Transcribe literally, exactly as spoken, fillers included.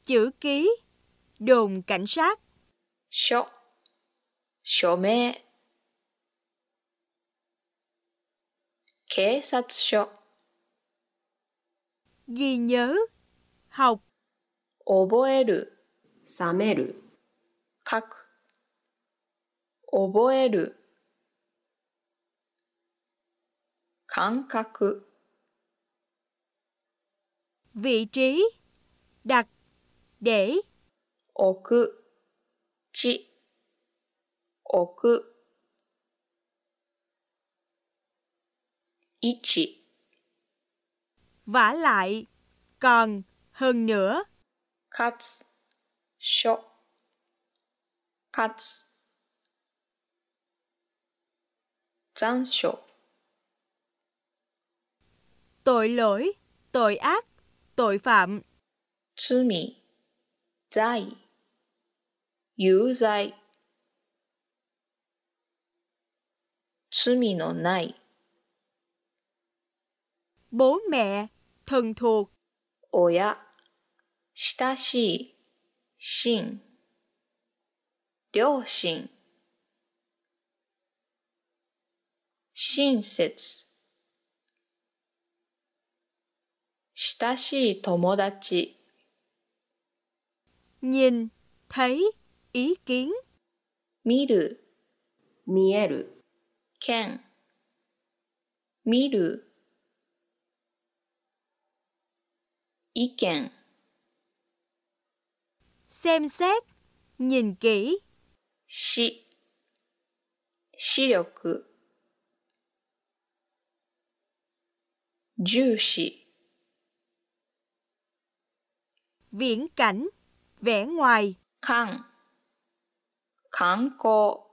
chữ ký, đồn cảnh sát. 書、署名。警察署。 Ghi nhớ, học. 覚える。 冷める。 書く。覚える。感覚。 Vị trí, đặt, để. 置く。地。置く。位置。 Vả lại, còn, hơn nữa. かつ。書。かつ。残暑。 Tội lỗi, tội ác, tội phạm. 罪、罪、有罪。罪のない。 Bố mẹ, thân thuộc. 親、親しい、親。両親。親切。親しい友達。 Nhìn, thấy, ý kiến. 見る、 見える。 見。見る。意見。 Xem xét, nhìn kỹ. 視、視力。重視。 Viễn cảnh, vẻ ngoài. 観、観光。